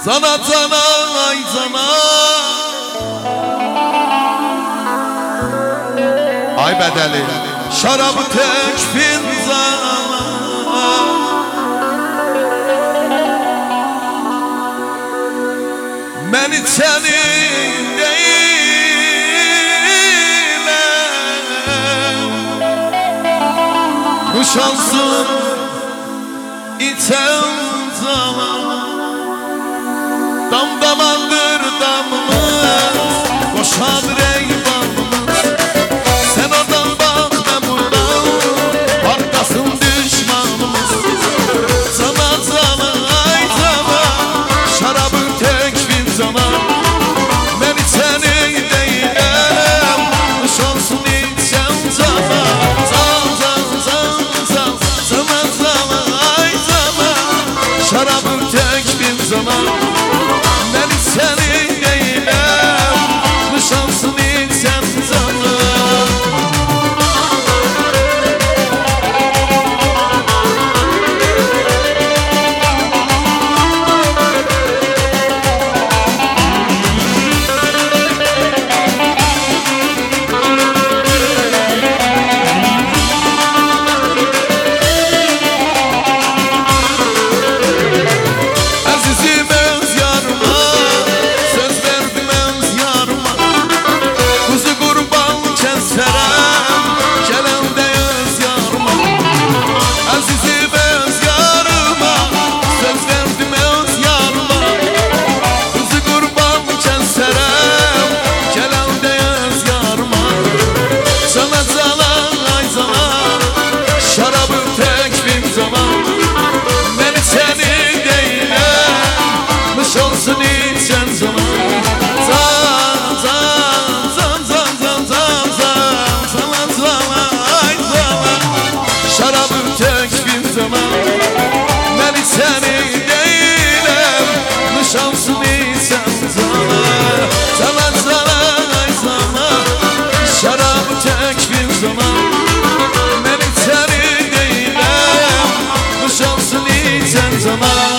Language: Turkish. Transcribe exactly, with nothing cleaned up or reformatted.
Sana sana ay sana. Ay bedeli şarabı tek finzana. Ben içenin değilim. Bu şansım içen zaman. Dam damandır damımız, boşadır eyvanımız. Sen oradan bak ben buradan, arkasın düşmanımız. Sana sana ay sana, şarabın tek bir zaman. Ben içenin değilim, kuş olsun içen sana. Zan zan zan zan, sana sana ay sana, şarabın tek bir zaman. Senin değilim, bu şansın içen zaman. Azizim öz yarıma, söz verdim öz yarıma. Kuzu kurban keserem, gelen de öz yarıma. Azizim öz yarıma, söz verdim öz yarıma. Kuzu kurban keserem, gelen de öz yarıma. Sana sana ay sana, şarabı tek bir zaman. Ben senin değilim, olsun